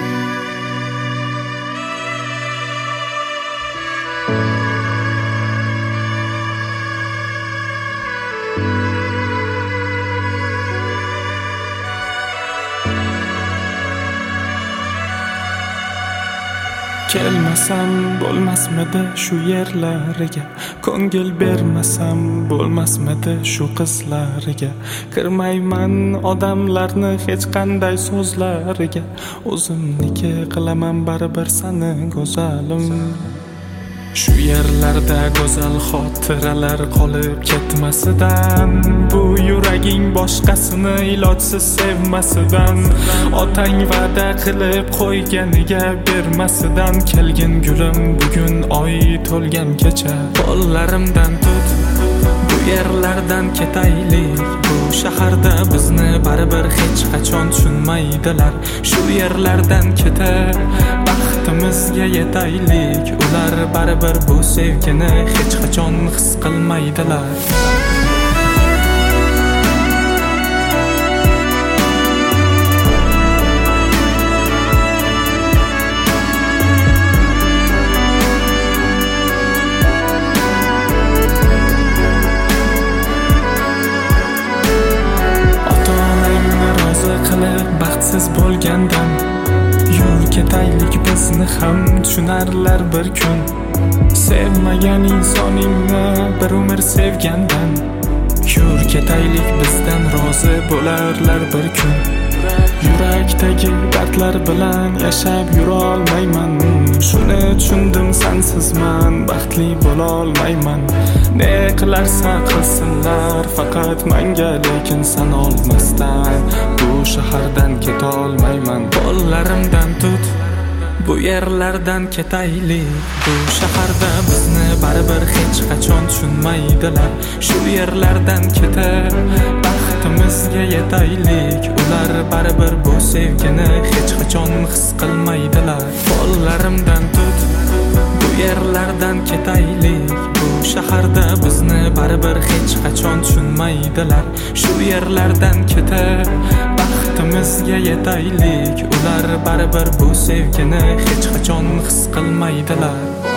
Kelmasam bo'lmasmidi shu yerlariga, ko'ngil bermasam bo'lmasmidi shu qizlariga. Kirmayman odamlarni hech qanday so'zlariga, o'zimniki qilaman baribir sani go'zalim. Shu yerlarda go'zal xotiralar qolib ketmasidan, bu yuraging boshqasini ilojsiz sevmasidan, otang va'da qilib qo'yganiga bermasidan, kelgin gulim bugun oy to'lgan kecha, qo'llarimdan tut, bu yerlardan ketaylik. Bu shaharda bizni baribir hech qachon tushunmaydilar. Shu yerlardan ketib baxtimizga yetaylik. Ular baribir bu sevgini hech qachon his qilmaydilar. Baxtsiz bo'lgandan yur ketaylik, bizni ham tushunarlar bir kun. Sevmagan insoningni bir umr sevgandan, yur ketaylik, bizdan rozi bo'larlar bir kun. Yurakdagi dardlar bilan yashab yurolmayman, shuni tushundim, sensizman baxtli bo'lolmayman. Ne qilarsa qilsinlar faqat menga, lekin sen olmasdan bu shahardan ketolmayman. Qo'llarimdan tut, bu yerlardan ketaylik. Bu shaharda bizni baribir hech qachon tushunmaydilar. Shu yerlardan ketib baxtimizga yetaylik. Ular baribir bu sevgini hech qachon his qilmaydilar. Qo'llarimdan tut, bu yerlardan ketaylik. Bu shaharda bizni baribir hech qachon tushunmaydilar. Shu yerlardan ketib baxtimizga yetaylik. Ular baribir bu sevgini hech qachon his qilmaydilar.